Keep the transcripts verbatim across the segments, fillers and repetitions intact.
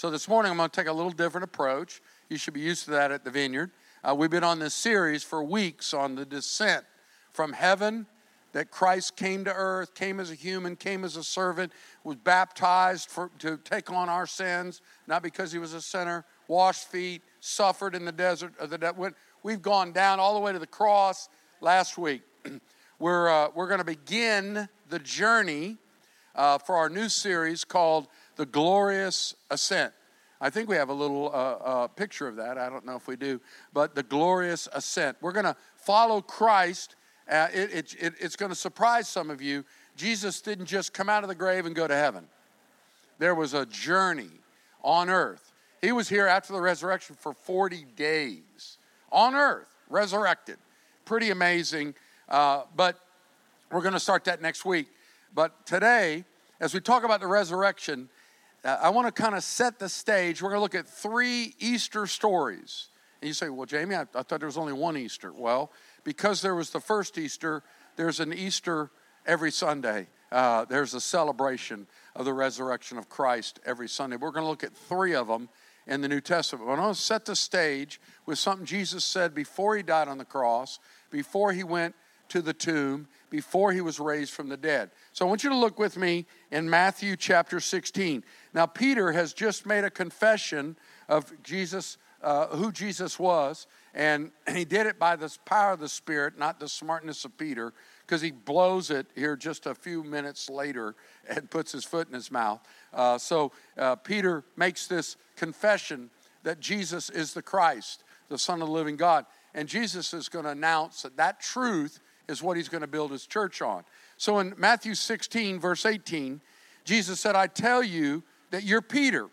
So this morning I'm going to take a little different approach. You should be used to that at the Vineyard. Uh, we've been on this series for weeks on the descent from heaven, that Christ came to earth, came as a human, came as a servant, was baptized for, to take on our sins, not because he was a sinner, washed feet, suffered in the desert. Of the de- We've gone down all the way to the cross last week. we're uh, we're going to begin the journey uh, for our new series called The Glorious Ascent. I think we have a little uh, uh, picture of that. I don't know if we do, but The Glorious Ascent. We're going to follow Christ. Uh, it, it, it, it's going to surprise some of you. Jesus didn't just come out of the grave and go to heaven. There was a journey on earth. He was here after the resurrection for forty days on earth, resurrected. Pretty amazing. Uh, but we're going to start that next week. But today, as we talk about the resurrection, uh, I want to kind of set the stage. We're going to look at three Easter stories. And you say, well, Jamie, I, I thought there was only one Easter. Well, because there was the first Easter, there's an Easter every Sunday. Uh, there's a celebration of the resurrection of Christ every Sunday. We're going to look at three of them in the New Testament. I want to set the stage with something Jesus said before he died on the cross, before he went to the tomb, before he was raised from the dead. So I want you to look with me in Matthew chapter sixteen. Now, Peter has just made a confession of Jesus, uh, who Jesus was, and he did it by the power of the Spirit, not the smartness of Peter, because he blows it here just a few minutes later and puts his foot in his mouth. Uh, so uh, Peter makes this confession that Jesus is the Christ, the Son of the living God. And Jesus is going to announce that that truth is what he's going to build his church on. So in Matthew sixteen, verse eighteen, Jesus said, I tell you that you're Peter,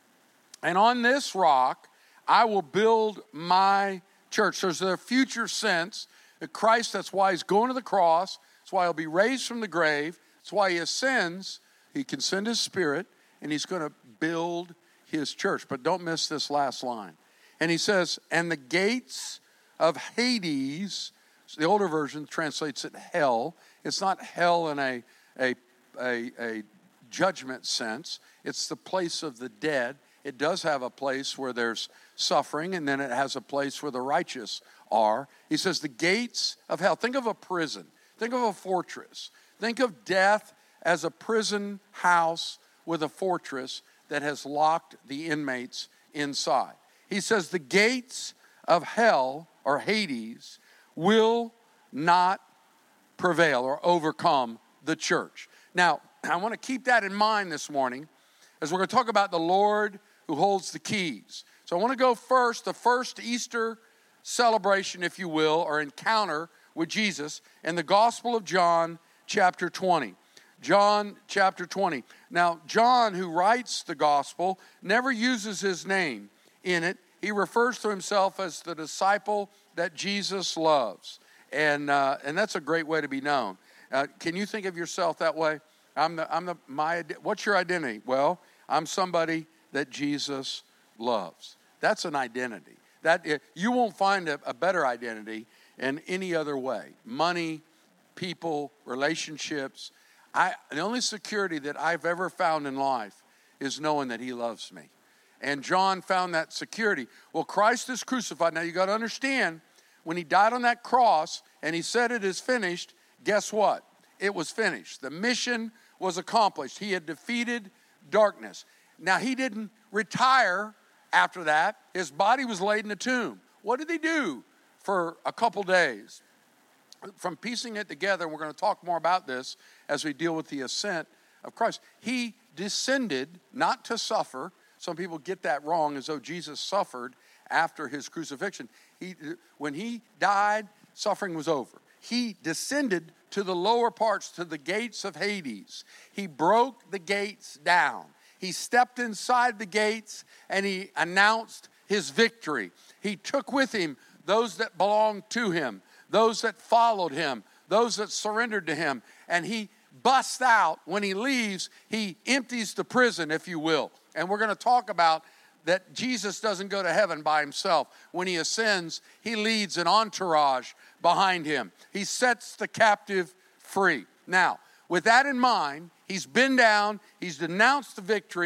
and on this rock I will build my church. So there's a future sense that Christ, that's why he's going to the cross. That's why he'll be raised from the grave. That's why he ascends. He can send his Spirit, and he's going to build his church. But don't miss this last line. And he says, and the gates of Hades, the older version translates it hell. It's not hell in a, a, a, a judgment sense. It's the place of the dead. It does have a place where there's suffering, and then it has a place where the righteous are. He says the gates of hell. Think of a prison. Think of a fortress. Think of death as a prison house with a fortress that has locked the inmates inside. He says the gates of hell, or Hades, will not prevail or overcome the church. Now, I want to keep that in mind this morning as we're going to talk about the Lord who holds the keys. So I want to go first, the first Easter celebration, if you will, or encounter with Jesus in the Gospel of John, chapter twenty. John, chapter twenty. Now, John, who writes the Gospel, never uses his name in it. He refers to himself as the disciple that Jesus loves. And uh, and that's a great way to be known. Uh, can you think of yourself that way? I'm the, I'm the, my, what's your identity? Well, I'm somebody that Jesus loves. That's an identity. That you won't find a, a better identity in any other way. Money, people, relationships. I, the only security that I've ever found in life is knowing that he loves me. And John found that security. Well, Christ is crucified. Now you got to understand, when he died on that cross and he said it is finished, guess what? It was finished. The mission was accomplished. He had defeated darkness. Now he didn't retire after that. His body was laid in a tomb. What did he do for a couple days? From piecing it together, and we're going to talk more about this as we deal with the ascent of Christ. He descended not to suffer. Some people get that wrong, as though Jesus suffered after his crucifixion. He, when he died, suffering was over. He descended to the lower parts, to the gates of Hades. He broke the gates down. He stepped inside the gates and he announced his victory. He took with him those that belonged to him, those that followed him, those that surrendered to him. And he busts out. When he leaves, he empties the prison, if you will. And we're going to talk about that Jesus doesn't go to heaven by himself. When he ascends, he leads an entourage behind him. He sets the captive free. Now, with that in mind, he's been down, he's denounced the victory.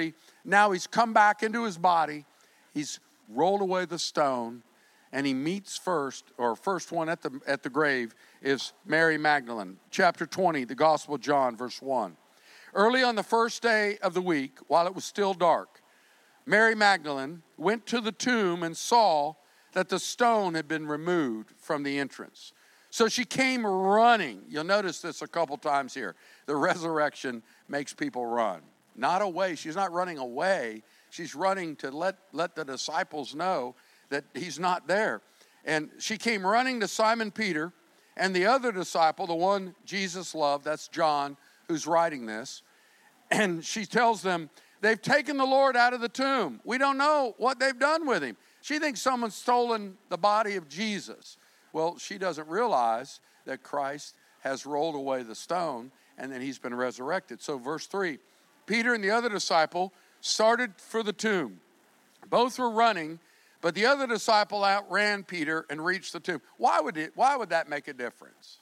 Now he's come back into his body. He's rolled away the stone, and he meets first, or first one at the at the grave is Mary Magdalene. Chapter twenty, the Gospel of John, verse one. Early on the first day of the week, while it was still dark, Mary Magdalene went to the tomb and saw that the stone had been removed from the entrance. So she came running. You'll notice this a couple times here. The resurrection makes people run. Not away. She's not running away. She's running to let, let the disciples know that he's not there. And she came running to Simon Peter and the other disciple, the one Jesus loved, that's John, who's writing this. And she tells them, they've taken the Lord out of the tomb. We don't know what they've done with him. She thinks someone's stolen the body of Jesus. Well, she doesn't realize that Christ has rolled away the stone and that he's been resurrected. So verse three, Peter and the other disciple started for the tomb. Both were running, but the other disciple outran Peter and reached the tomb. Why would it, why would that make a difference?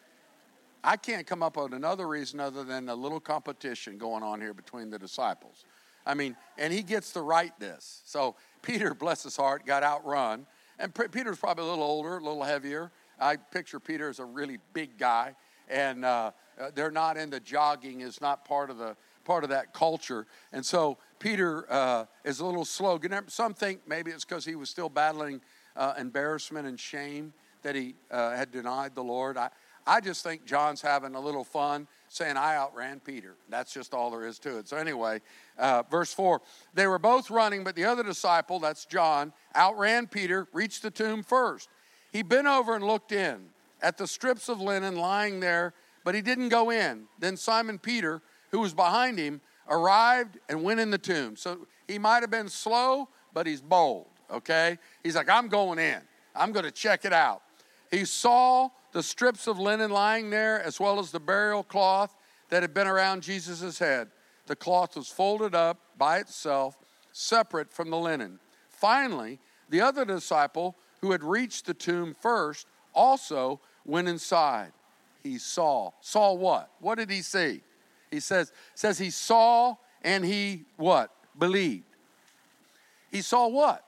I can't come up with another reason other than a little competition going on here between the disciples. I mean, and he gets to write this. So Peter, bless his heart, got outrun. And Peter's probably a little older, a little heavier. I picture Peter as a really big guy. And uh, they're not into jogging, is not part of the part of that culture. And so Peter uh, is a little slow. Some think maybe it's because he was still battling uh, embarrassment and shame that he uh, had denied the Lord. I, I just think John's having a little fun saying, I outran Peter. That's just all there is to it. So anyway, uh, verse four, they were both running, but the other disciple, that's John, outran Peter, reached the tomb first. He bent over and looked in at the strips of linen lying there, but he didn't go in. Then Simon Peter, who was behind him, arrived and went in the tomb. So he might have been slow, but he's bold, okay? He's like, I'm going in. I'm going to check it out. He saw the strips of linen lying there, as well as the burial cloth that had been around Jesus' head. The cloth was folded up by itself, separate from the linen. Finally, the other disciple who had reached the tomb first also went inside. He saw. Saw what? What did he see? He says, says he saw and he what? Believed. He saw what?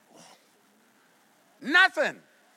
Nothing.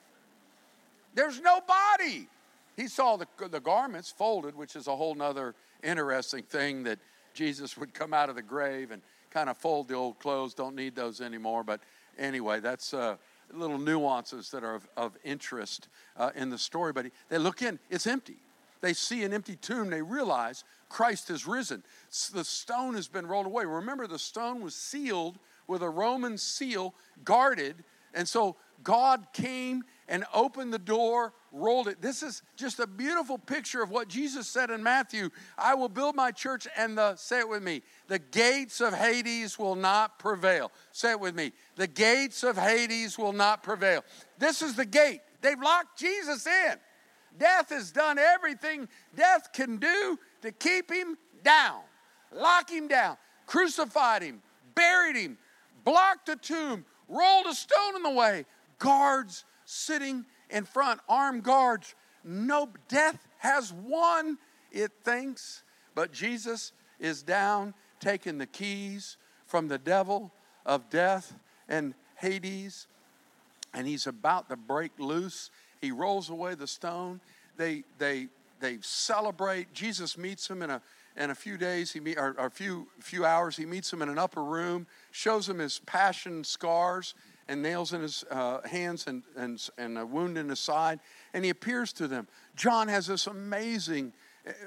There's no body. He saw the, the garments folded, which is a whole nother interesting thing, that Jesus would come out of the grave and kind of fold the old clothes. Don't need those anymore. But anyway, that's uh, little nuances that are of, of interest uh, in the story. But they look in, it's empty. They see an empty tomb. They realize Christ has risen. The stone has been rolled away. Remember, the stone was sealed with a Roman seal, guarded. And so God came and opened the door, rolled it. This is just a beautiful picture of what Jesus said in Matthew. I will build my church and the, say it with me, the gates of Hades will not prevail. Say it with me. The gates of Hades will not prevail. This is the gate. They've locked Jesus in. Death has done everything death can do to keep him down. Lock him down. Crucified him. Buried him. Blocked the tomb. Rolled a stone in the way. Guards sitting in front. Armed guards. No, death has won, it thinks. But Jesus is down, taking the keys from the devil of death and Hades. And he's about to break loose. He rolls away the stone. They they they celebrate. Jesus meets him in a in a few days. He meet or, or a few few hours. He meets him in an upper room. Shows him his passion scars and nails in his uh, hands and and and a wound in his side. And he appears to them. John has this amazing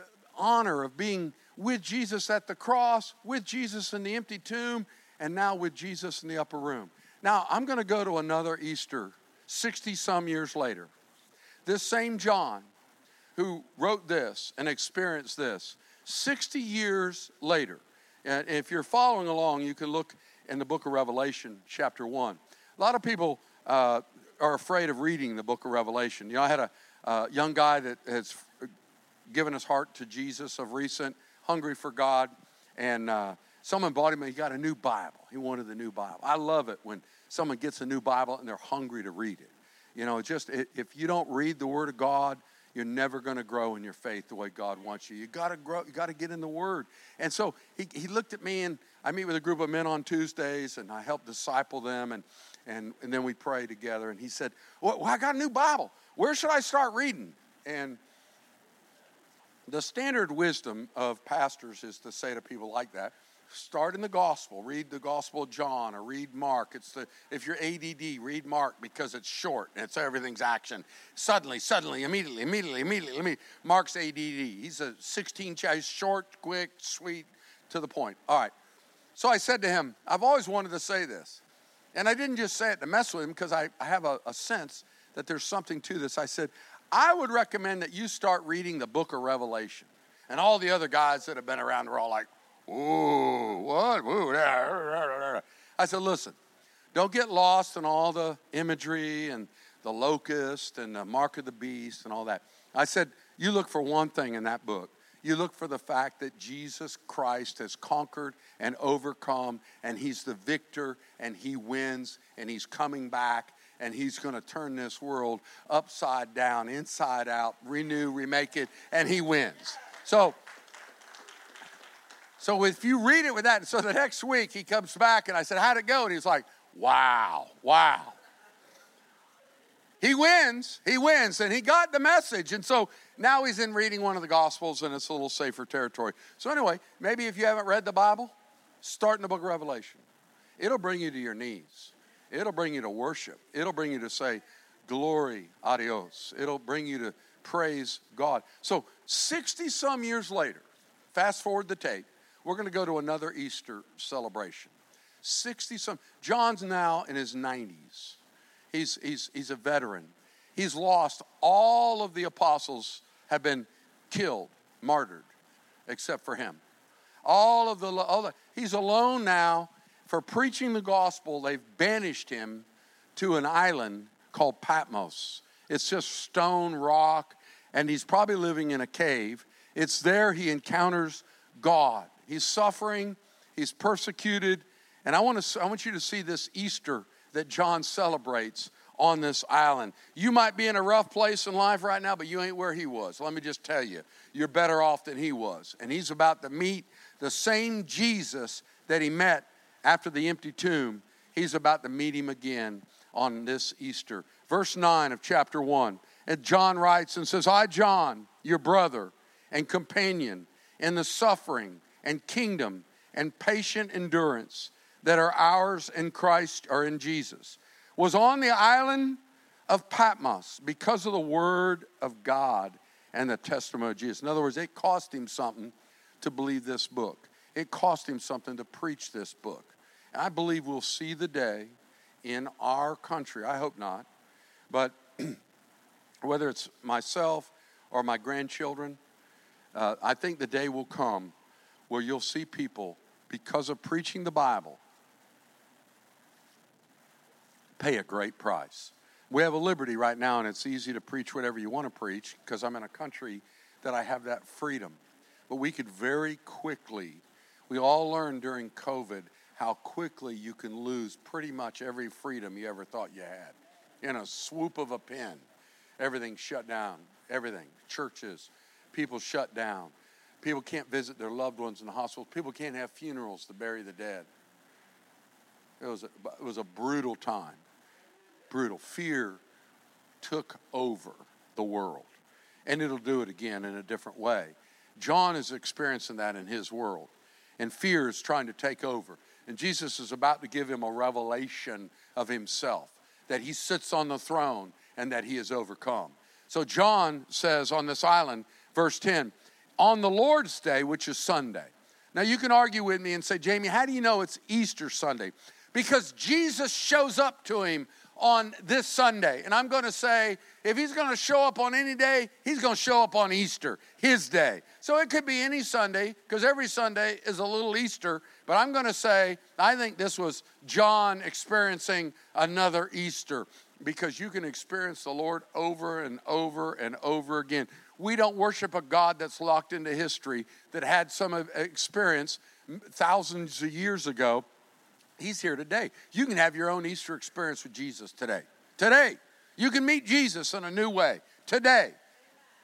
honor of being with Jesus at the cross, with Jesus in the empty tomb, and now with Jesus in the upper room. Now I'm going to go to another Easter, sixty some years later. This same John who wrote this and experienced this, sixty years later, and if you're following along, you can look in the book of Revelation, chapter one. A lot of people uh, are afraid of reading the book of Revelation. You know, I had a uh, young guy that has given his heart to Jesus of recent, hungry for God, and uh, someone bought him, he got a new Bible. He wanted the new Bible. I love it when someone gets a new Bible and they're hungry to read it. You know, just if you don't read the Word of God, you're never going to grow in your faith the way God wants you. You got to grow. You got to get in the Word. And so he, he looked at me, and I meet with a group of men on Tuesdays, and I help disciple them, and and, and then we pray together. And he said, well, I got a new Bible. Where should I start reading? And the standard wisdom of pastors is to say to people like that, start in the gospel. Read the Gospel of John or read Mark. It's the if you're A D D, read Mark because it's short and it's everything's action. Suddenly, suddenly, immediately, immediately, immediately. immediately. Mark's A D D. He's a sixteen chapter, short, quick, sweet, to the point. All right. So I said to him, I've always wanted to say this. And I didn't just say it to mess with him because I, I have a, a sense that there's something to this. I said, I would recommend that you start reading the book of Revelation. And all the other guys that have been around are all like, ooh, what? Ooh, I said, listen, don't get lost in all the imagery and the locust and the mark of the beast and all that. I said, you look for one thing in that book. You look for the fact that Jesus Christ has conquered and overcome, and he's the victor, and he wins, and he's coming back, and he's going to turn this world upside down, inside out, renew, remake it, and he wins. So, so if you read it with that, so the next week he comes back, and I said, how'd it go? And he's like, wow, wow. He wins, he wins, and he got the message. And so now he's in reading one of the Gospels, and it's a little safer territory. So anyway, maybe if you haven't read the Bible, start in the book of Revelation. It'll bring you to your knees. It'll bring you to worship. It'll bring you to say, glory, adios. It'll bring you to praise God. So sixty-some years later, fast forward the tape, we're going to go to another Easter celebration. sixty-some, John's now in his nineties. He's, he's, he's a veteran. He's lost. All of the apostles have been killed, martyred, except for him. All of the, all the he's alone now. For preaching the gospel, they've banished him to an island called Patmos. It's just stone, rock, and he's probably living in a cave. It's there he encounters God. He's suffering, he's persecuted, and I want to I want you to see this Easter that John celebrates on this island. You might be in a rough place in life right now, but you ain't where he was. Let me just tell you, you're better off than he was. And he's about to meet the same Jesus that he met after the empty tomb. He's about to meet him again on this Easter. Verse nine of chapter one. And John writes and says, I, John, your brother and companion in the suffering and kingdom and patient endurance that are ours in Christ or in Jesus, was on the island of Patmos because of the word of God and the testimony of Jesus. In other words, it cost him something to believe this book. It cost him something to preach this book. And I believe we'll see the day in our country, I hope not, but whether it's myself or my grandchildren, uh, I think the day will come where you'll see people, because of preaching the Bible, pay a great price. We have a liberty right now, and it's easy to preach whatever you want to preach because I'm in a country that I have that freedom. But we could very quickly, we all learned during COVID how quickly you can lose pretty much every freedom you ever thought you had. In a swoop of a pen, everything shut down, everything. Churches, people shut down. People can't visit their loved ones in the hospitals. People can't have funerals to bury the dead. It was a, it was a brutal time. Brutal. Fear took over the world. And it'll do it again in a different way. John is experiencing that in his world. And fear is trying to take over. And Jesus is about to give him a revelation of himself. That he sits on the throne and that he has overcome. So John says on this island, verse ten, on the Lord's Day, which is Sunday. Now you can argue with me and say, Jamie, how do you know it's Easter Sunday? Because Jesus shows up to him on this Sunday. And I'm going to say, if he's going to show up on any day, he's going to show up on Easter, his day. So it could be any Sunday, because every Sunday is a little Easter. But I'm going to say, I think this was John experiencing another Easter, because you can experience the Lord over and over and over again. We don't worship a God that's locked into history, that had some experience thousands of years ago. He's here today. You can have your own Easter experience with Jesus today. Today. You can meet Jesus in a new way. Today.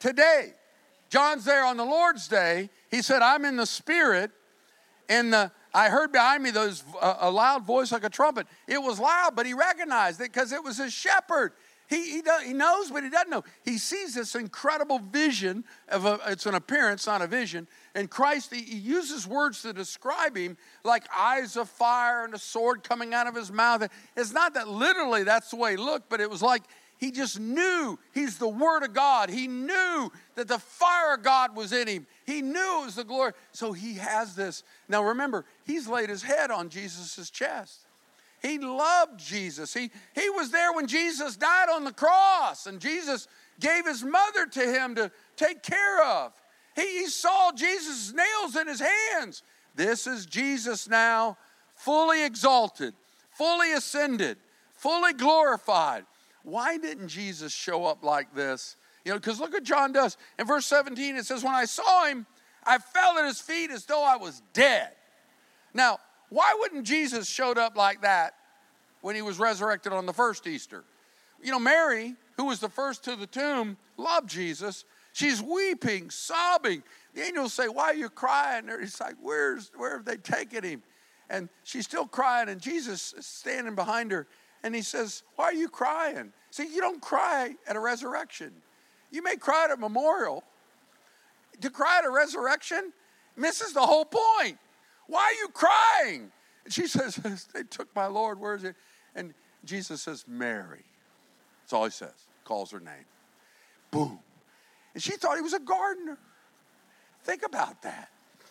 today. John's there on the Lord's day. He said, I'm in the Spirit, and the, I heard behind me those uh, a loud voice like a trumpet. It was loud, but he recognized it because it was his shepherd. He, he, does, he knows, but he doesn't know. He sees this incredible vision of a, it's an appearance, not a vision. And Christ, he, he uses words to describe him like eyes of fire and a sword coming out of his mouth. It's not that literally that's the way he looked, but it was like he just knew he's the Word of God. He knew that the fire of God was in him. He knew it was the glory. So he has this. Now remember, he's laid his head on Jesus' chest. He loved Jesus. He, he was there when Jesus died on the cross, and Jesus gave his mother to him to take care of. He, he saw Jesus' nails in his hands. This is Jesus now, fully exalted, fully ascended, fully glorified. Why didn't Jesus show up like this? You know, because look what John does. In verse seventeen, it says, when I saw him, I fell at his feet as though I was dead. Now, why wouldn't Jesus showed up like that when he was resurrected on the first Easter? You know, Mary, who was the first to the tomb, loved Jesus. She's weeping, sobbing. The angels say, why are you crying? He's like, Where's, where have they taken him? And she's still crying, and Jesus is standing behind her, and he says, why are you crying? See, you don't cry at a resurrection. You may cry at a memorial. To cry at a resurrection misses the whole point. Why are you crying? And she says, they took my Lord, where is it? And Jesus says, Mary. That's all he says, calls her name. Boom. And she thought he was a gardener. Think about that.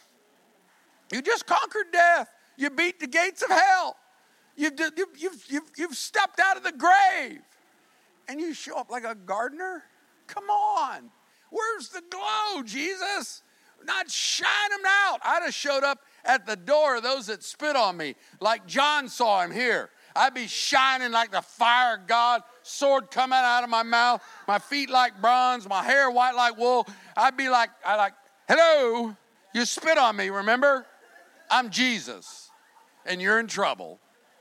You just conquered death. You beat the gates of hell. You've, you've, you've, you've stepped out of the grave. And you show up like a gardener? Come on. Where's the glow, Jesus? Not shine them out. I'd have showed up at the door of those that spit on me, like John saw him here. I'd be shining like the fire of God, sword coming out of my mouth, my feet like bronze, my hair white like wool. I'd be like, I like, hello, you spit on me, remember? I'm Jesus, and you're in trouble.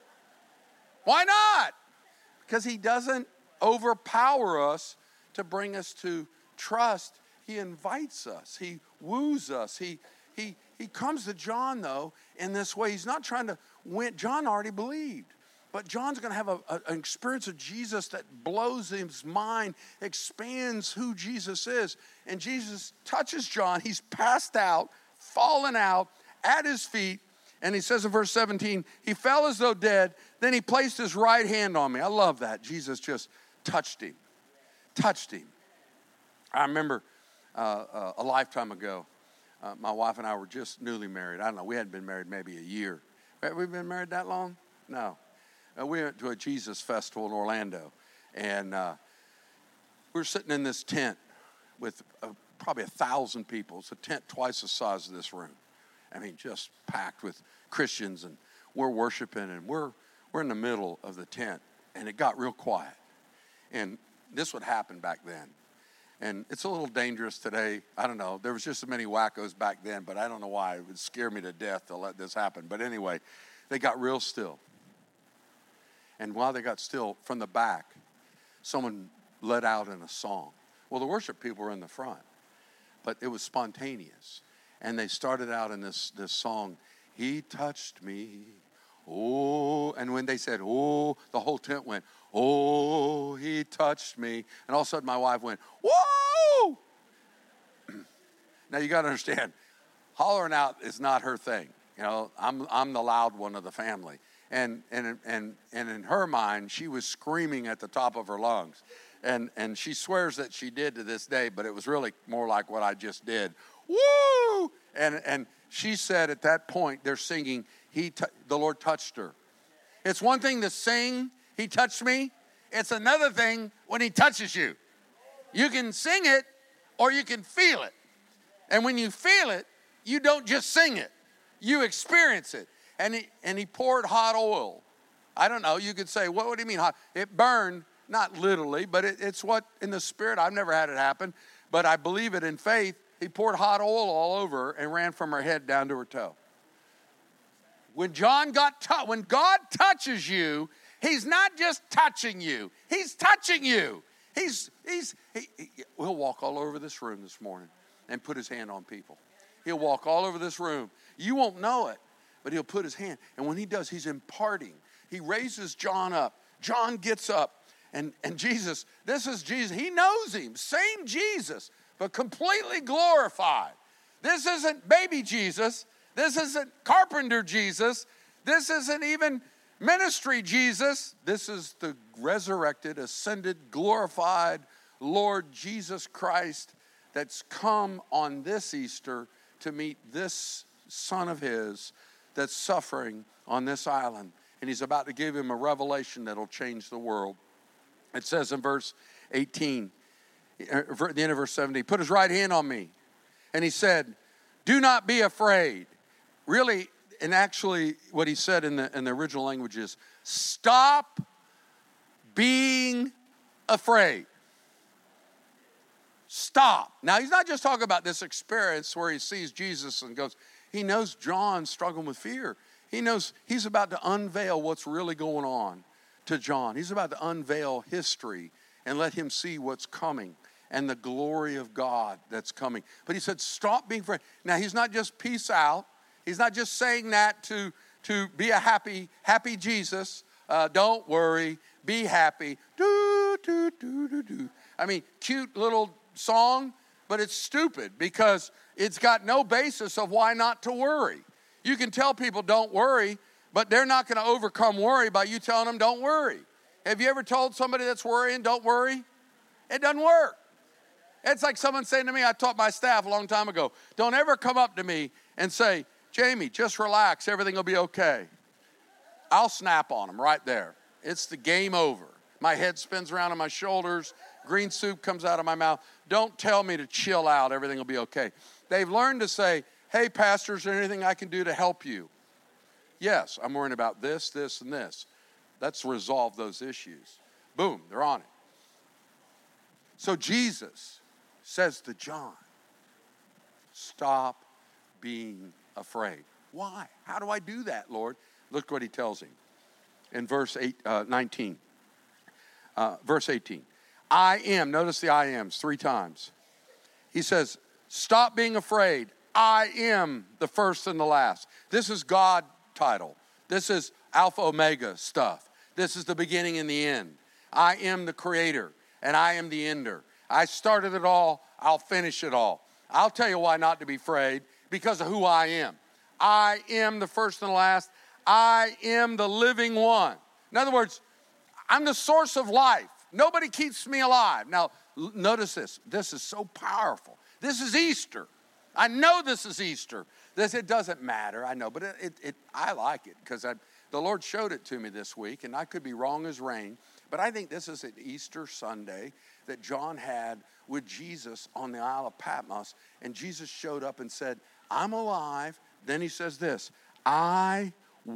Why not? Because he doesn't overpower us to bring us to trust. He invites us. He woos us. He, he, he comes to John, though, in this way. He's not trying to win. John already believed. But John's going to have a, a, an experience of Jesus that blows his mind, expands who Jesus is. And Jesus touches John. He's passed out, fallen out, at his feet. And he says in verse seventeen, he fell as though dead. Then he placed his right hand on me. I love that. Jesus just touched him. Touched him. I remember uh, uh, a lifetime ago, uh, my wife and I were just newly married. I don't know. We hadn't been married maybe a year. Have we been married that long? No. Uh, we went to a Jesus festival in Orlando. And uh, we were sitting in this tent with uh, probably a thousand people. It's a tent twice the size of this room. I mean, just packed with Christians, and we're worshiping, and we're we're in the middle of the tent, and it got real quiet. And this would happen back then. And it's a little dangerous today. I don't know. There was just so many wackos back then, but I don't know why. It would scare me to death to let this happen. But anyway, they got real still. And while they got still, from the back, someone let out in a song. Well, the worship people were in the front, but it was spontaneous. And they started out in this, this song, he touched me, oh. And when they said, oh, the whole tent went, oh, he touched me. And all of a sudden my wife went, whoa! Now you got to understand, hollering out is not her thing. You know, I'm I'm the loud one of the family. And and and and in her mind, she was screaming at the top of her lungs. And and she swears that she did to this day, but it was really more like what I just did. Woo! And and she said at that point, they're singing, he t- the Lord touched her. It's one thing to sing, he touched me. It's another thing when he touches you. You can sing it or you can feel it. And when you feel it, you don't just sing it. You experience it. And he, and he poured hot oil. I don't know, you could say, what, what do you mean hot? It burned, not literally, but it, it's what in the spirit, I've never had it happen, but I believe it in faith. He poured hot oil all over her and ran from her head down to her toe. When John got tu- when God touches you, he's not just touching you. He's touching you. He's, he's, he, he, he'll walk all over this room this morning and put his hand on people. He'll walk all over this room. You won't know it, but he'll put his hand. And when he does, he's imparting. He raises John up. John gets up. And, and Jesus, this is Jesus. He knows him. Same Jesus, but completely glorified. This isn't baby Jesus. This isn't carpenter Jesus. This isn't even ministry Jesus. This is the resurrected, ascended, glorified Lord Jesus Christ that's come on this Easter to meet this son of his that's suffering on this island. And he's about to give him a revelation that'll change the world. It says in verse eighteen, at the end of verse seventeen, put his right hand on me. And he said, do not be afraid. Really, and actually what he said in the, in the original language is, stop being afraid. Stop. Now, he's not just talking about this experience where he sees Jesus and goes, he knows John's struggling with fear. He knows he's about to unveil what's really going on to John. He's about to unveil history and let him see what's coming and the glory of God that's coming. But he said, stop being afraid. Now, he's not just peace out. He's not just saying that to, to be a happy, happy Jesus. Uh, don't worry, be happy. Do, do, do, do, do. I mean, cute little song, but it's stupid because it's got no basis of why not to worry. You can tell people don't worry, but they're not going to overcome worry by you telling them don't worry. Have you ever told somebody that's worrying, don't worry? It doesn't work. It's like someone saying to me, I taught my staff a long time ago, don't ever come up to me and say, Jamie, just relax, everything will be okay. I'll snap on them right there. It's the game over. My head spins around on my shoulders. Green soup comes out of my mouth. Don't tell me to chill out. Everything will be okay. They've learned to say, hey, pastor, is there anything I can do to help you? Yes, I'm worrying about this, this, and this. Let's resolve those issues. Boom, they're on it. So Jesus says to John, stop being afraid. Why? How do I do that, Lord? Look what he tells him in verse eight, uh, nineteen. Uh, verse eighteen. I am, notice the I ams three times. He says, stop being afraid. I am the first and the last. This is God title. This is Alpha Omega stuff. This is the beginning and the end. I am the creator and I am the ender. I started it all. I'll finish it all. I'll tell you why not to be afraid, because of who I am. I am the first and the last. I am the living one. In other words, I'm the source of life. Nobody keeps me alive. Now, notice this. This is so powerful. This is Easter. I know this is Easter. This, it doesn't matter, I know, but it, it, it I like it because the Lord showed it to me this week, and I could be wrong as rain, but I think this is an Easter Sunday that John had with Jesus on the Isle of Patmos, and Jesus showed up and said, I'm alive. Then he says this, I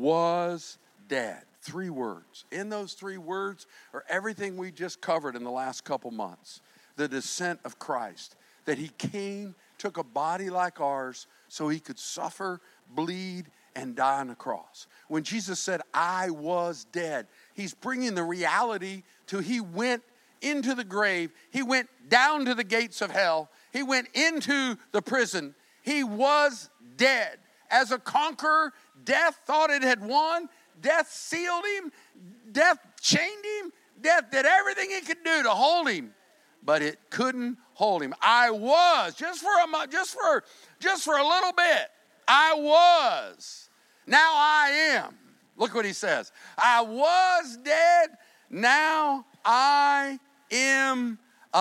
was dead. Three words. In those three words are everything we just covered in the last couple months. The descent of Christ, that he came, took a body like ours so he could suffer, bleed, and die on the cross. When Jesus said, I was dead, he's bringing the reality to he went into the grave. He went down to the gates of hell. He went into the prison. He was dead. As a conqueror, death thought it had won. Death sealed him. Death chained him. Death did everything it could do to hold him, but it couldn't hold him. I was, just for a just for just for a little bit. I was. Now I am. Look what he says. I was dead. Now I am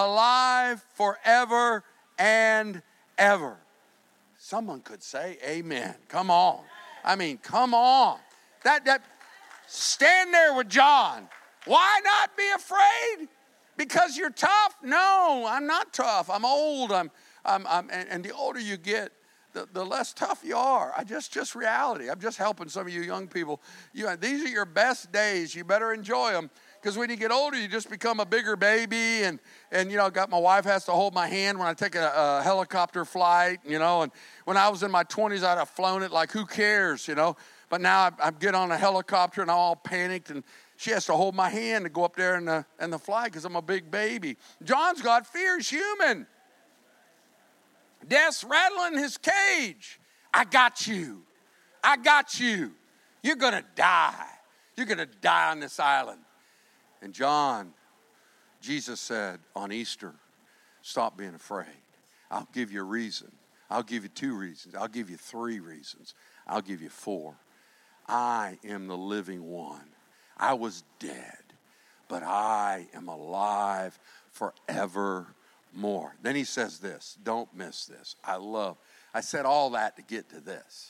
alive forever and ever. Someone could say amen. Come on. I mean, come on. That, that, stand there with John. Why not be afraid? Because you're tough? No, I'm not tough. I'm old. I'm, I'm, I'm and, and the older you get, the, the less tough you are. I just, just reality. I'm just helping some of you young people. You, these are your best days. You better enjoy them. Because when you get older, you just become a bigger baby. And, and you know, got my wife has to hold my hand when I take a, a helicopter flight, you know. And when I was in my twenties, I'd have flown it like, who cares, you know. But now I, I get on a helicopter and I'm all panicked, and she has to hold my hand to go up there in the, in the flight because I'm a big baby. John's got fear. He's human. Death's rattling his cage. I got you. I got you. You're going to die. You're going to die on this island. And John, Jesus said on Easter, stop being afraid. I'll give you a reason. I'll give you two reasons. I'll give you three reasons. I'll give you four. I am the living one. I was dead, but I am alive forevermore. Then he says this. Don't miss this. I love. I said all that to get to this.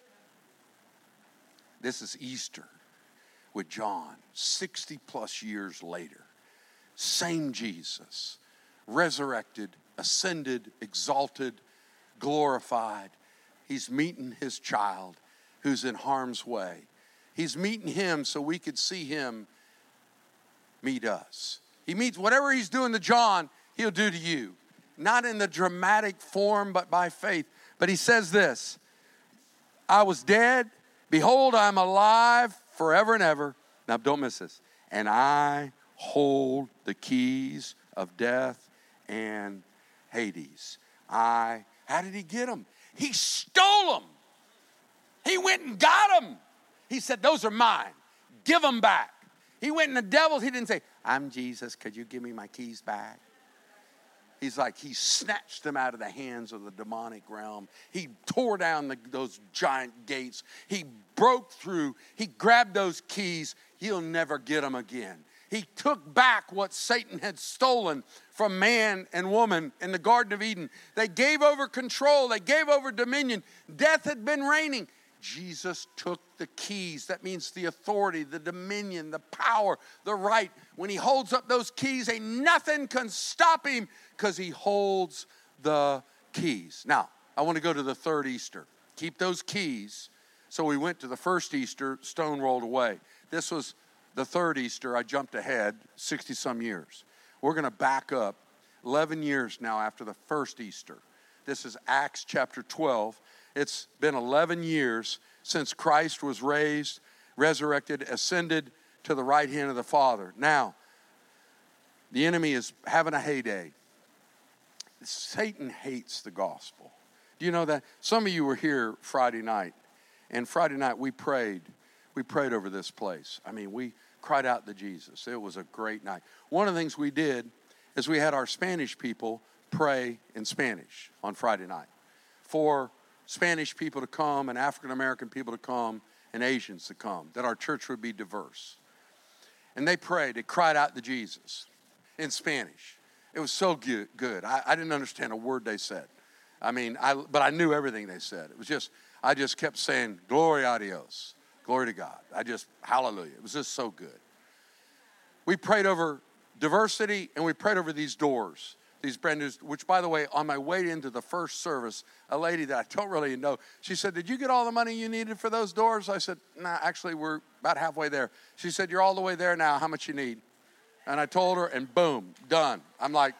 This is Easter with John, sixty plus years later. Same Jesus, resurrected, ascended, exalted, glorified. He's meeting his child who's in harm's way. He's meeting him so we could see him meet us. He meets whatever he's doing to John, he'll do to you. Not in the dramatic form, but by faith. But he says this, I was dead. Behold, I'm alive forever and ever. Now, don't miss this. And I hold the keys of death and Hades. I, how did he get them? He stole them. He went and got them. He said, those are mine. Give them back. He went in the devil's. He didn't say, I'm Jesus. Could you give me my keys back? He's like, he snatched them out of the hands of the demonic realm. He tore down the, those giant gates. He broke through. He grabbed those keys. He'll never get them again. He took back what Satan had stolen from man and woman in the Garden of Eden. They gave over control. They gave over dominion. Death had been reigning. Jesus took the keys. That means the authority, the dominion, the power, the right. When he holds up those keys, ain't nothing can stop him because he holds the keys. Now, I want to go to the third Easter. Keep those keys. So we went to the first Easter, stone rolled away. This was the third Easter. I jumped ahead sixty some years. We're going to back up eleven years now after the first Easter. This is Acts chapter twelve. It's been eleven years since Christ was raised, resurrected, ascended to the right hand of the Father. Now, the enemy is having a heyday. Satan hates the gospel. Do you know that? Some of you were here Friday night, and Friday night we prayed. We prayed over this place. I mean, we cried out to Jesus. It was a great night. One of the things we did is we had our Spanish people pray in Spanish on Friday night for Spanish people to come and African-American people to come and Asians to come, that our church would be diverse. And they prayed. They cried out to Jesus in Spanish. It was so good. good. I, I didn't understand a word they said. I mean, I, but I knew everything they said. It was just, I just kept saying, gloria a Dios, glory to God. I just, hallelujah. It was just so good. We prayed over diversity, and we prayed over these doors. These brand new, which, by the way, on my way into the first service, a lady that I don't really know, she said, did you get all the money you needed for those doors? I said, nah, actually, we're about halfway there. She said, you're all the way there now. How much you need? And I told her, and boom, done. I'm like,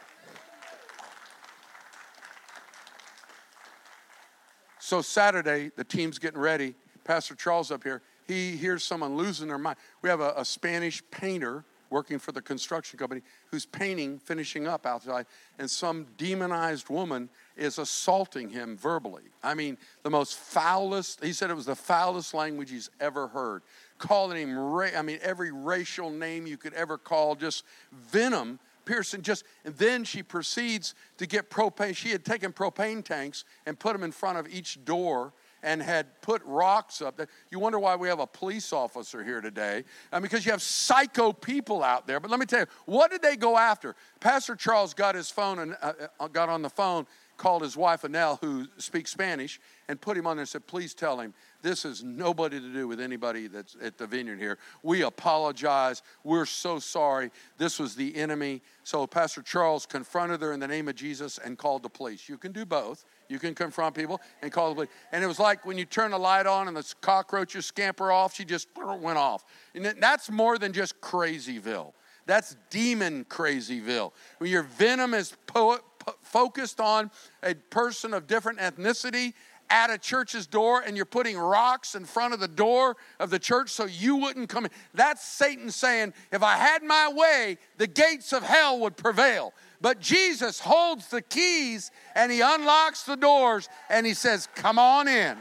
so Saturday, the team's getting ready. Pastor Charles up here, he hears someone losing their mind. We have a, a Spanish painter working for the construction company who's painting, finishing up outside, and some demonized woman is assaulting him verbally. I mean, the most foulest, he said it was the foulest language he's ever heard. Calling him, ra- I mean, every racial name you could ever call, just venom, piercing, just, and then she proceeds to get propane. She had taken propane tanks and put them in front of each door and had put rocks up. You wonder why we have a police officer here today. I mean, because you have psycho people out there. But let me tell you, what did they go after? Pastor Charles got his phone and uh, got on the phone, called his wife, Annelle, who speaks Spanish, and put him on there and said, please tell him, this has nobody to do with anybody that's at the vineyard here. We apologize. We're so sorry. This was the enemy. So Pastor Charles confronted her in the name of Jesus and called the police. You can do both. You can confront people and call the police. And it was like when you turn the light on and the cockroaches scamper off, she just went off. And that's more than just Crazyville. That's demon Crazyville. When your venom is po- po- focused on a person of different ethnicity, at a church's door and you're putting rocks in front of the door of the church so you wouldn't come in. That's Satan saying, if I had my way, the gates of hell would prevail. But Jesus holds the keys and he unlocks the doors and he says, come on in.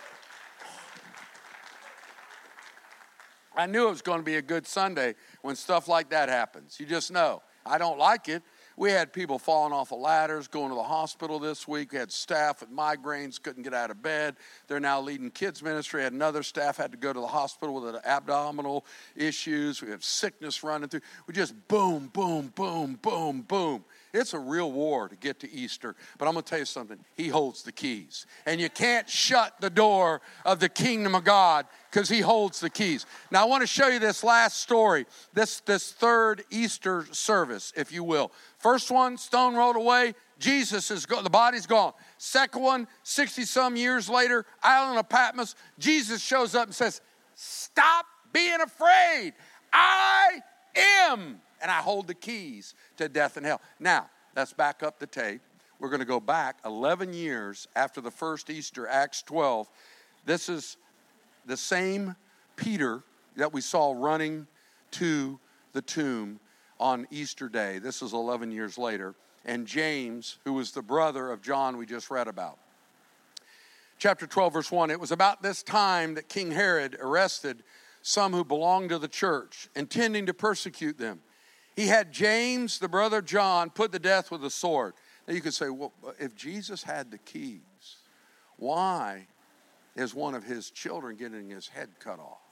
I knew it was going to be a good Sunday when stuff like that happens. You just know. I don't like it. We had people falling off of ladders, going to the hospital this week. We had staff with migraines, couldn't get out of bed. They're now leading kids ministry. Had another staff had to go to the hospital with abdominal issues. We have sickness running through. We just boom, boom, boom, boom, boom. It's a real war to get to Easter. But I'm going to tell you something. He holds the keys. And you can't shut the door of the kingdom of God because he holds the keys. Now, I want to show you this last story, this, this third Easter service, if you will. First one, stone rolled away. Jesus is gone. The body's gone. Second one, sixty-some years later, island of Patmos, Jesus shows up and says, stop being afraid. I am. And I hold the keys to death and hell. Now, let's back up the tape. We're going to go back eleven years after the first Easter, Acts twelve. This is the same Peter that we saw running to the tomb on Easter Day. This is eleven years later. And James, who was the brother of John we just read about. Chapter twelve, verse one. It was about this time that King Herod arrested some who belonged to the church, intending to persecute them. He had James, the brother of John, put to death with a sword. Now you could say, well, if Jesus had the keys, why is one of his children getting his head cut off?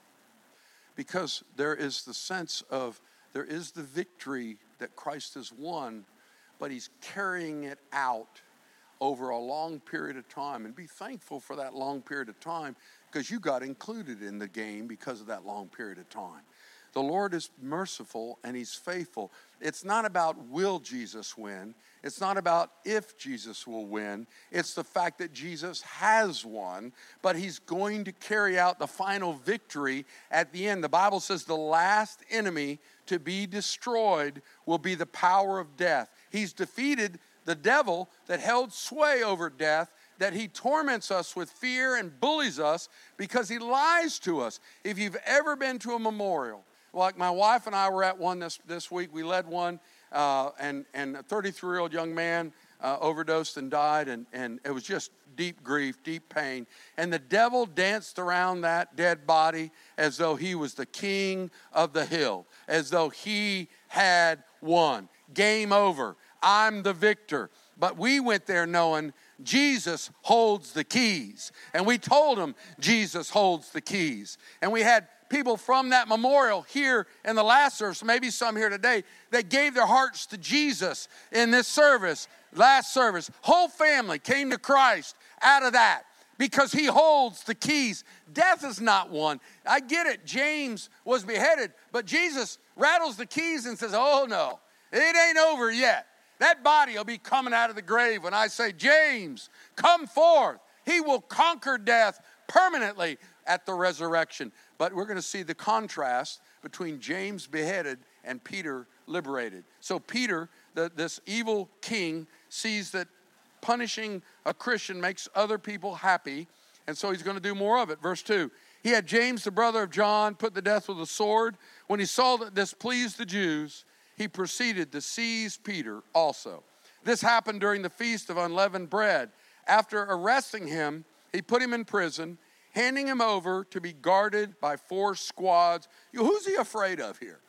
Because there is the sense of, there is the victory that Christ has won, but he's carrying it out over a long period of time. And be thankful for that long period of time because you got included in the game because of that long period of time. The Lord is merciful and he's faithful. It's not about will Jesus win. It's not about if Jesus will win. It's the fact that Jesus has won, but he's going to carry out the final victory at the end. The Bible says the last enemy to be destroyed will be the power of death. He's defeated the devil that held sway over death, that he torments us with fear and bullies us because he lies to us. If you've ever been to a memorial, like my wife and I were at one this, this week. We led one, uh, and, and a thirty-three-year-old young man uh, overdosed and died, and, and it was just deep grief, deep pain. And the devil danced around that dead body as though he was the king of the hill, as though he had won. Game over. I'm the victor. But we went there knowing Jesus holds the keys. And we told him Jesus holds the keys. And we had people from that memorial here in the last service, maybe some here today, that gave their hearts to Jesus in this service, last service. Whole family came to Christ out of that because he holds the keys. Death is not won. I get it. James was beheaded, but Jesus rattles the keys and says, oh no, it ain't over yet. That body will be coming out of the grave when I say, James, come forth. He will conquer death permanently at the resurrection. But we're going to see the contrast between James beheaded and Peter liberated. So Peter, the, this evil king, sees that punishing a Christian makes other people happy, and so he's going to do more of it. Verse two, he had James, the brother of John, put to death with a sword. When he saw that this pleased the Jews, he proceeded to seize Peter also. This happened during the Feast of Unleavened Bread. After arresting him, he put him in prison, handing him over to be guarded by four squads. Who's he afraid of here?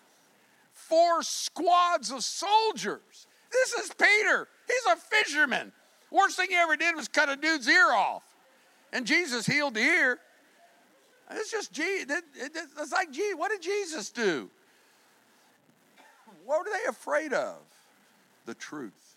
Four squads of soldiers. This is Peter. He's a fisherman. Worst thing he ever did was cut a dude's ear off. And Jesus healed the ear. It's just, it's like, gee, what did Jesus do? What are they afraid of? The truth.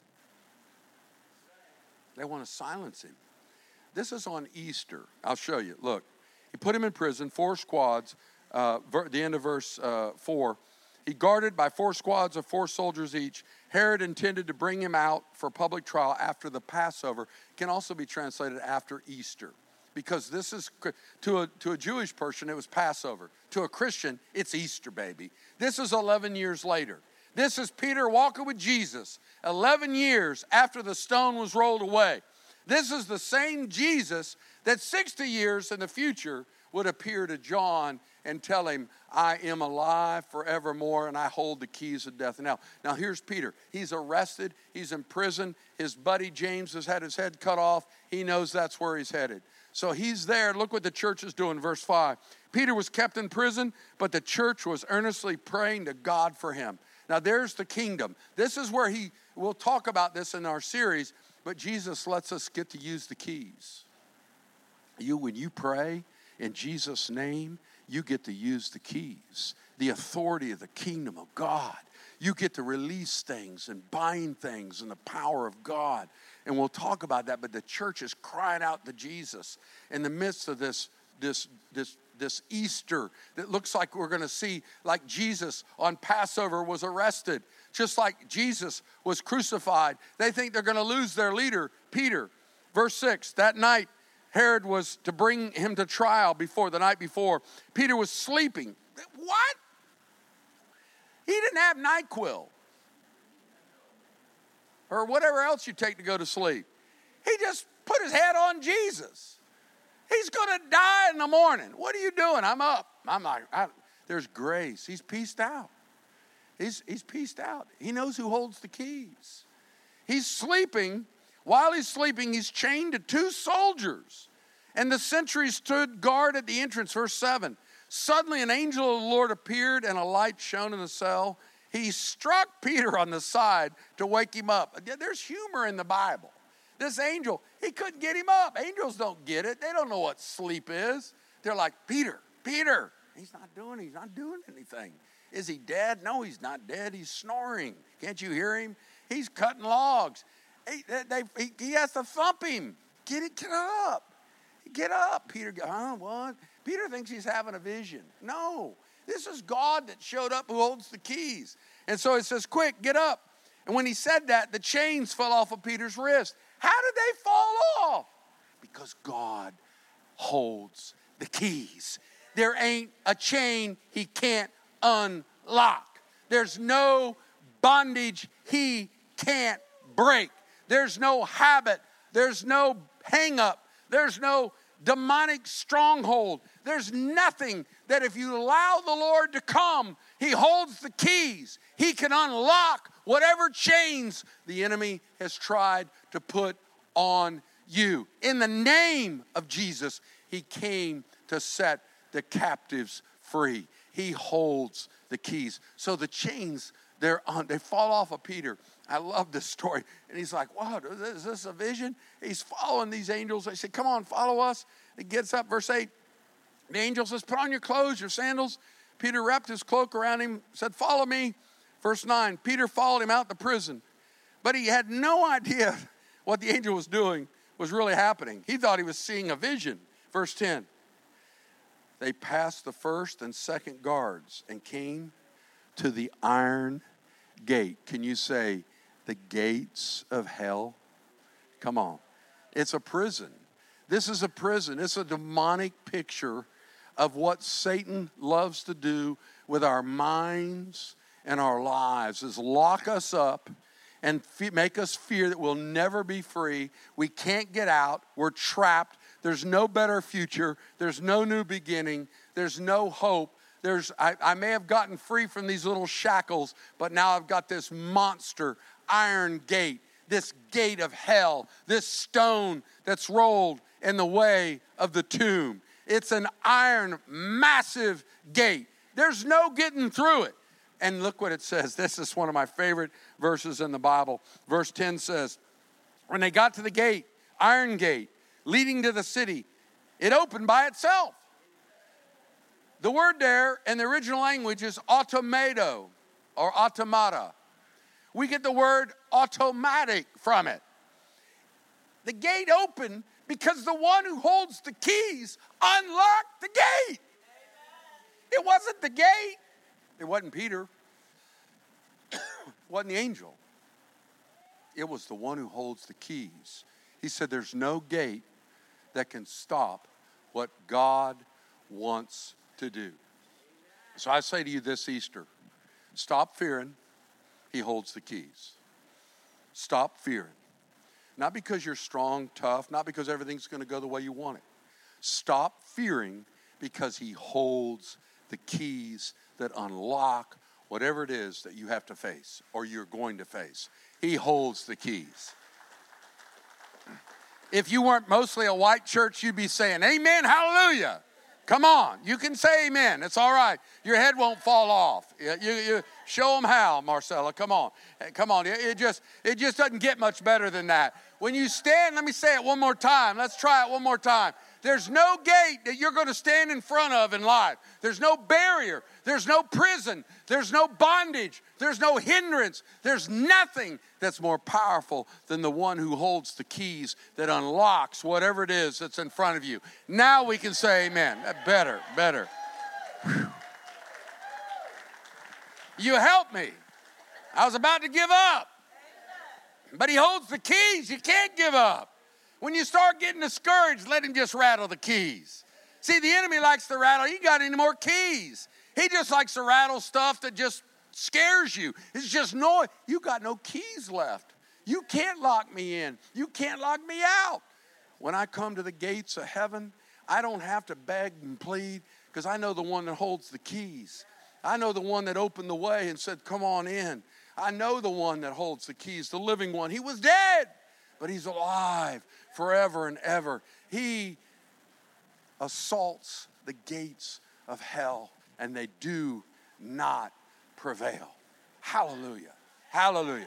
They want to silence him. This is on Easter. I'll show you. Look, he put him in prison, four squads, uh, ver- the end of verse uh, four. He guarded by four squads of four soldiers each. Herod intended to bring him out for public trial after the Passover. It can also be translated after Easter. Because this is, to a, to a Jewish person, it was Passover. To a Christian, it's Easter, baby. This is eleven years later. This is Peter walking with Jesus eleven years after the stone was rolled away. This is the same Jesus that sixty years in the future would appear to John and tell him, I am alive forevermore and I hold the keys of death and hell. Now here's Peter. He's arrested. He's in prison. His buddy James has had his head cut off. He knows that's where he's headed. So he's there. Look what the church is doing. Verse five. Peter was kept in prison, but the church was earnestly praying to God for him. Now there's the kingdom. This is where he, we'll talk about this in our series, but Jesus lets us get to use the keys. You, when you pray in Jesus' name, you get to use the keys, the authority of the kingdom of God. You get to release things and bind things in the power of God. And we'll talk about that, but the church is crying out to Jesus in the midst of this, this, this, this Easter that looks like we're going to see, like Jesus on Passover was arrested, just like Jesus was crucified. They think they're going to lose their leader, Peter. Verse six, that night, Herod was to bring him to trial before the night before. Peter was sleeping. What? He didn't have NyQuil or whatever else you take to go to sleep. He just put his head on Jesus. He's going to die in the morning. What are you doing? I'm up. I'm like, I, there's grace. He's pieced out. He's, he's pieced out. He knows who holds the keys. He's sleeping. While he's sleeping, he's chained to two soldiers. And the sentries stood guard at the entrance. Verse seven. Suddenly an angel of the Lord appeared and a light shone in the cell. He struck Peter on the side to wake him up. There's humor in the Bible. This angel, he couldn't get him up. Angels don't get it. They don't know what sleep is. They're like, Peter, Peter. He's not doing, he's not doing anything. Is he dead? No, he's not dead. He's snoring. Can't you hear him? He's cutting logs. He, they, he, he has to thump him. Get it, get up. Get up. Peter, huh, what? Peter thinks he's having a vision. No, this is God that showed up who holds the keys. And so it says, quick, get up. And when he said that, the chains fell off of Peter's wrist. How did they fall off? Because God holds the keys. There ain't a chain he can't unlock. There's no bondage he can't break. There's no habit. There's no hang up. There's no demonic stronghold. There's nothing that if you allow the Lord to come, he holds the keys. He can unlock whatever chains the enemy has tried to put on you. In the name of Jesus, he came to set the captives free. He holds the keys. So the chains, they're on, they fall off of Peter. I love this story. And he's like, what, is this a vision? He's following these angels. They say, come on, follow us. He gets up, verse eight. The angel says, put on your clothes, your sandals. Peter wrapped his cloak around him, said, follow me. Verse nine, Peter followed him out the prison. But he had no idea what the angel was doing was really happening. He thought he was seeing a vision. Verse ten, they passed the first and second guards and came to the iron gate. Can you say, the gates of hell? Come on. It's a prison. This is a prison. It's a demonic picture of what Satan loves to do with our minds and our lives, is lock us up and fe- make us fear that we'll never be free. We can't get out. We're trapped. There's no better future. There's no new beginning. There's no hope. There's, I, I may have gotten free from these little shackles, but now I've got this monster iron gate, this gate of hell, this stone that's rolled in the way of the tomb. It's an iron, massive gate. There's no getting through it. And look what it says. This is one of my favorite verses in the Bible. Verse ten says, when they got to the gate, iron gate, leading to the city, it opened by itself. The word there in the original language is automato or automata. We get the word automatic from it. The gate opened because the one who holds the keys unlocked the gate. It wasn't the gate. It wasn't Peter. It wasn't the angel. It was the one who holds the keys. He said there's no gate that can stop what God wants to do. So I say to you this Easter, stop fearing. He holds the keys. Stop fearing. Not because you're strong, tough, not because everything's going to go the way you want it. Stop fearing, because he holds the keys that unlock whatever it is that you have to face or you're going to face. He holds the keys. If you weren't mostly a white church, you'd be saying, amen, hallelujah. Come on, you can say amen. It's all right. Your head won't fall off. You, you, you show them how, Marcella. Come on, come on. It, it just it just doesn't get much better than that. When you stand, let me say it one more time. Let's try it one more time. There's no gate that you're going to stand in front of in life. There's no barrier. There's no prison. There's no bondage. There's no hindrance. There's nothing that's more powerful than the one who holds the keys that unlocks whatever it is that's in front of you. Now we can say amen. Better, better. Whew. You helped me. I was about to give up. But he holds the keys. You can't give up. When you start getting discouraged, let him just rattle the keys. See, the enemy likes to rattle. He got any more keys. He just likes to rattle stuff that just scares you. It's just noise. You got no keys left. You can't lock me in. You can't lock me out. When I come to the gates of heaven, I don't have to beg and plead, because I know the one that holds the keys. I know the one that opened the way and said, come on in. I know the one that holds the keys, the living one. He was dead, but he's alive forever and ever. He assaults the gates of hell, and they do not prevail. Hallelujah. Hallelujah.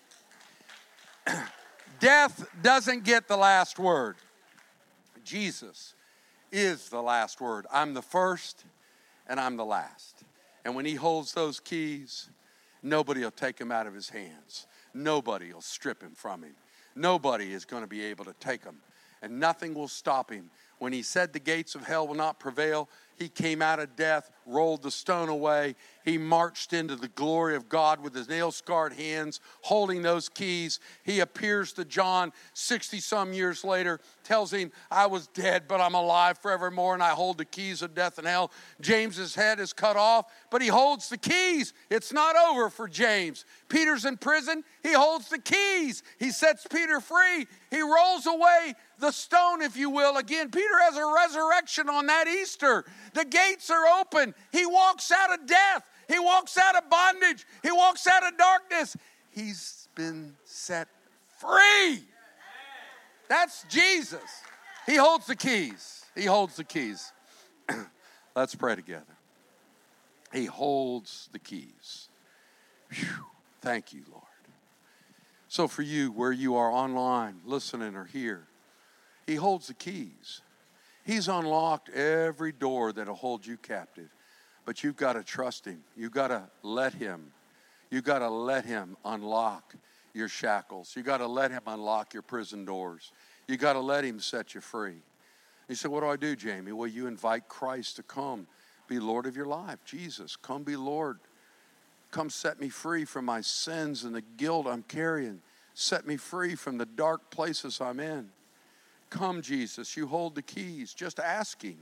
Death doesn't get the last word. Jesus is the last word. I'm the first and I'm the last. And when he holds those keys, nobody will take them out of his hands. Nobody will strip him from him. Nobody is going to be able to take him. And nothing will stop him. When he said the gates of hell will not prevail, he came out of death, rolled the stone away. He marched into the glory of God with his nail-scarred hands, holding those keys. He appears to John sixty-some years later, tells him, I was dead, but I'm alive forevermore, and I hold the keys of death and hell. James's head is cut off, but he holds the keys. It's not over for James. Peter's in prison. He holds the keys. He sets Peter free. He rolls away the stone, if you will. Again, Peter has a resurrection on that Easter. The gates are open. He walks out of death. He walks out of bondage. He walks out of darkness. He's been set free. That's Jesus. He holds the keys. He holds the keys. Let's pray together. He holds the keys. Whew. Thank you, Lord. So for you, where you are online, listening or here, he holds the keys. He's unlocked every door that'll hold you captive. But you've got to trust him. You've got to let him. You've got to let him unlock your shackles. You've got to let him unlock your prison doors. You've got to let him set you free. You say, what do I do, Jamie? Well, you invite Christ to come be Lord of your life. Jesus, come be Lord. Come set me free from my sins and the guilt I'm carrying. Set me free from the dark places I'm in. Come, Jesus, you hold the keys. Just ask him.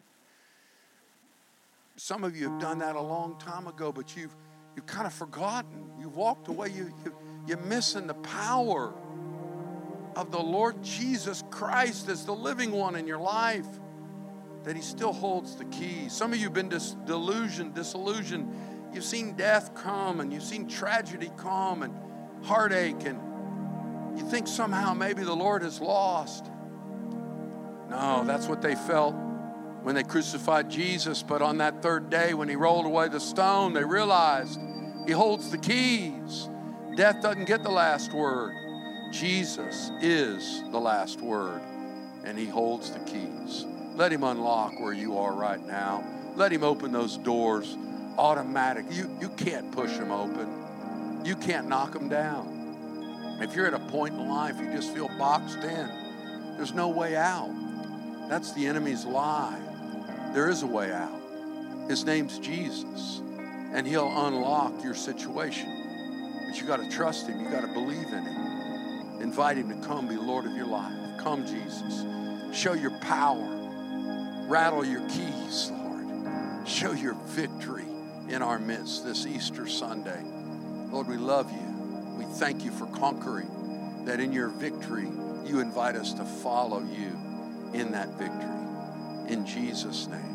Some of you have done that a long time ago, but you've you've kind of forgotten. You've walked away. You, you, you're missing the power of the Lord Jesus Christ as the living one in your life, that he still holds the keys. Some of you have been dis- delusioned, disillusioned. You've seen death come, and you've seen tragedy come, and heartache, and you think somehow maybe the Lord is lost. No, that's what they felt when they crucified Jesus. But on that third day, when he rolled away the stone, they realized he holds the keys. Death doesn't get the last word. Jesus is the last word, and he holds the keys. Let him unlock where you are right now. Let him open those doors automatic. You, you can't push them open. You can't knock them down. If you're at a point in life you just feel boxed in, there's no way out. That's the enemy's lie. There is a way out. His name's Jesus, and he'll unlock your situation. But you got to trust him. You got to believe in him. Invite him to come be Lord of your life. Come, Jesus. Show your power. Rattle your keys, Lord. Show your victory in our midst this Easter Sunday. Lord, we love you. We thank you for conquering, that in your victory, you invite us to follow you in that victory. in Jesus' name.